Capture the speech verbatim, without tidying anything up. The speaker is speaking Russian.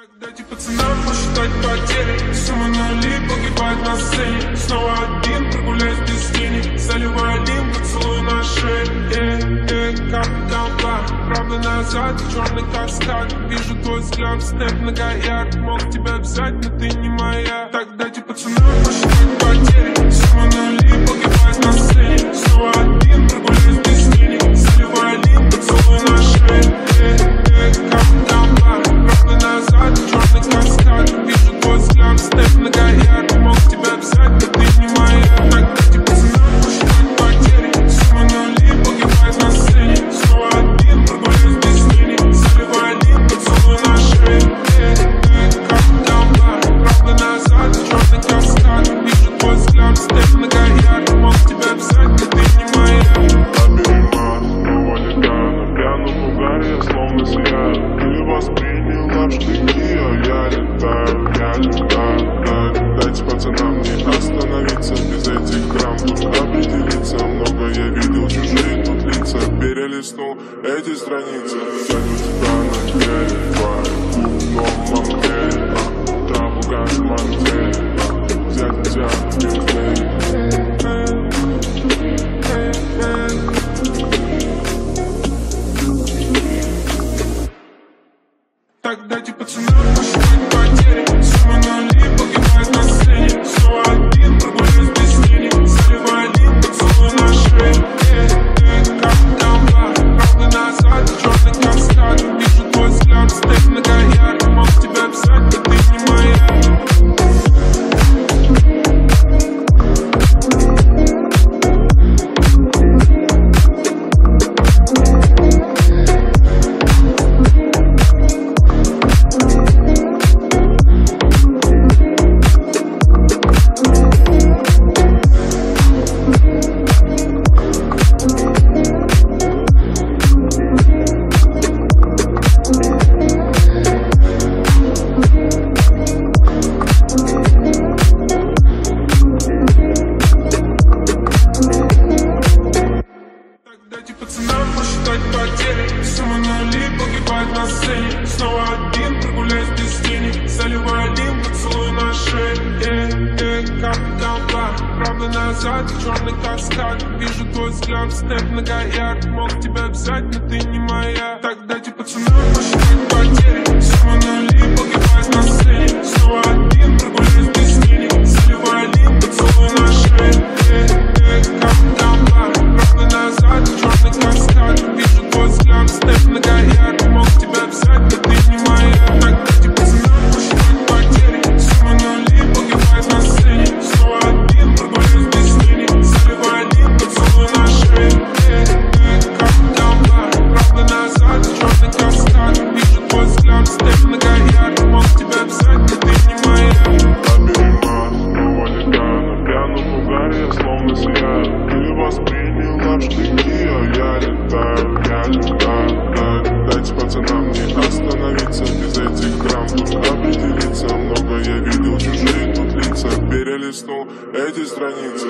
Так дайте пацанам посчитать потери. Сумма нули погибает на сцене. Снова один, прогуляюсь без тени. Заливаю лим, поцелуй на шее. Э, э, как толпа. Правда назад, черный каскад. Вижу твой взгляд, снэп на гаяк. Мог тебя взять, но ты не моя. Так дайте пацанам посчитать потери. Сумма нули погибает на сцене. Снова один, прогуляюсь без тени. Заливаю лим, поцелуй на шее. Э, э, как толпа. Правда назад, черный каскад. Вижу твой взгляд, снэп на гаяк. Мог тебя взять, но ты не моя. Так дайте пацанам посчитать потери. Сумма нули погибает на сцене. Снова один, прогуляюсь без тени. Заливаю лим, поцелуй на шее. Э, э, как толпа. Правда назад, черный каскад. Вижу твой взгляд, снэп на гаяк. Мог тебя взять, но ты не моя. Словно сияю, ты восприняла в штыки, а я летаю, я летаю, да. Дайте пацанам не остановиться без этих грамм, тут определиться. Много я видел, чужие тут лица, перелистнул эти страницы. Тянут тебя на деле, твой клуб в мамке, траву как в манте, взять тебя в пинквей. Так дайте пацанам посчитать потери. Сумма нули погибает на сцене. Снова один, прогуляюсь без тени. Заливаю лим, поцелуй на шее. Э, э, как толпа. Правда назад, черный каскад. Вижу твой взгляд, снэп на гаяк. Мог тебя взять, но ты не моя. Дайте пацанам посчитать потери. Сумма нули погибает на сцене. Снова один, прогуляюсь без тени. Заливаю лим, поцелуй на шее. Э, э, как толпа. Правда назад, черный каскад. Вижу твой взгляд, снэп на гаяк. Мог тебя взять, но ты не моя. Так дайте пацанам посчитать потери. Сумма нули погибает на сцене. Снова один, прогуляюсь без тени. Заливаю лим, поцелуй на шее. Э, э, как толпа. Правда назад, черный каскад. Вижу твой взгляд, снэп на гаяк. Мог тебя взять, но ты не моя. Так дайте пацанам посчитать потери. Сумма нули погибает на сцене. Снова один, прогуляюсь без тени. Заливаю лим, поцелуй на шее. Э, э, как толпа. Правда назад, черный каскад. Вижу твой взгляд, снэп на гаяк. Мог тебя взять, но ты не моя. Словно сияю, ты восприняла в штыки, а я летаю, я летаю, да. Дайте пацанам не остановиться без этих грамм, тут определиться. Много я видел, чужие тут лица, перелистнул эти страницы.